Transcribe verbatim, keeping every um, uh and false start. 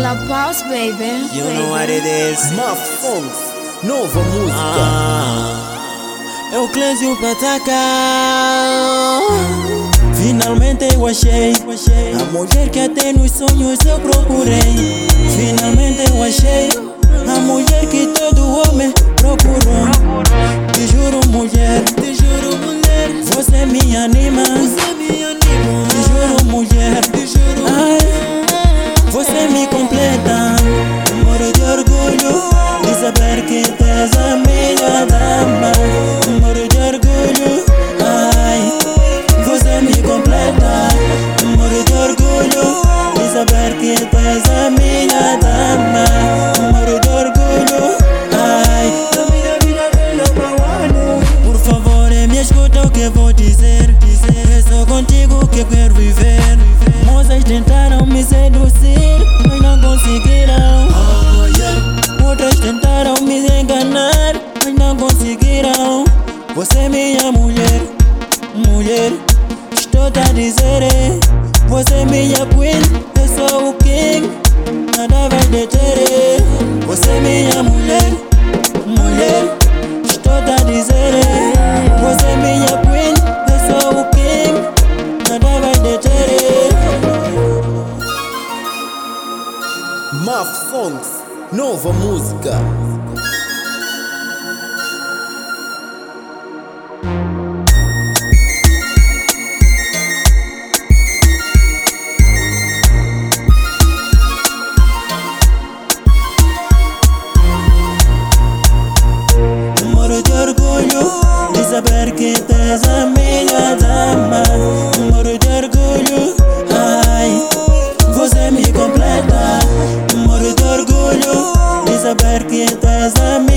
La Pause, baby. You know what it is. Muff Funks, nova música. Ah, é o Clésio Pataca. Finalmente eu achei a mulher que até nos sonhos eu procurei. Finalmente eu achei a mulher que todo homem procurou. Te juro, mulher, te juro, mulher, você me anima, você me anima. Te juro, mulher, te juro, ai, você me completa. Moro de orgulho de saber que tens a minha dama. Moro de orgulho, ai, você me completa. Moro de orgulho de saber que tens a minha dama. Moro de orgulho, ai, da minha vida dela bawano. Por favor, me escuta o que vou dizer. É só contigo que eu quero viver. Moças tentaram me seduzir, mas não conseguiram. Outras tentaram me enganar, mas não conseguiram. Você é minha mulher, mulher, estou a dizer, é. Você é minha queen, eu sou o king, nada vai deter, é. Você é minha mulher, mulher, estou a dizer, é. Você é minha queen, eu sou o king, nada vai deter, é. Muff Funks, nova música. Moro de orgulho de saber que tens a minha dama. Moro de orgulho, ai, você me completa. Moro de orgulho de saber que tens a minha